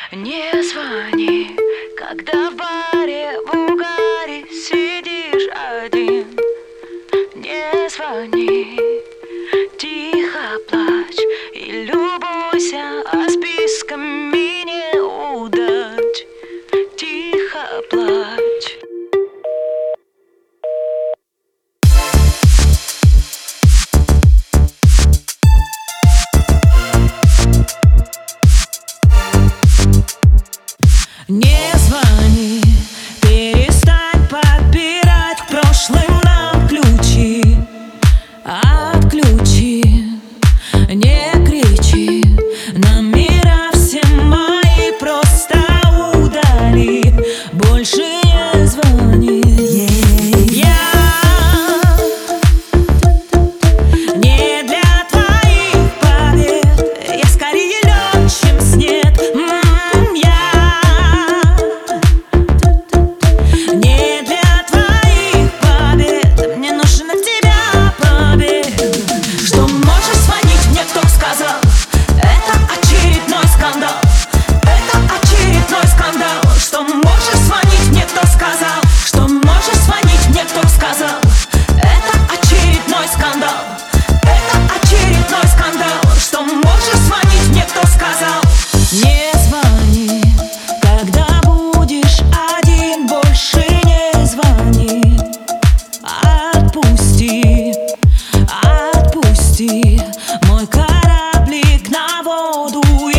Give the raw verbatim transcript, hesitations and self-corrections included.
Не звони, когда в баре в угаре сидишь один. Не звони, тихо плачь и любуйся, а списками неудач. Тихо плачь. Не звони, перестань подбирать к прошлым нам ключи. Отключи, не кричи, номера все мои просто удали. Больше не звони. Я не для твоих побед, я скорее лед, чем снег. Не звони, когда будешь один, больше не звони. Отпусти, отпусти мой кораблик на воду.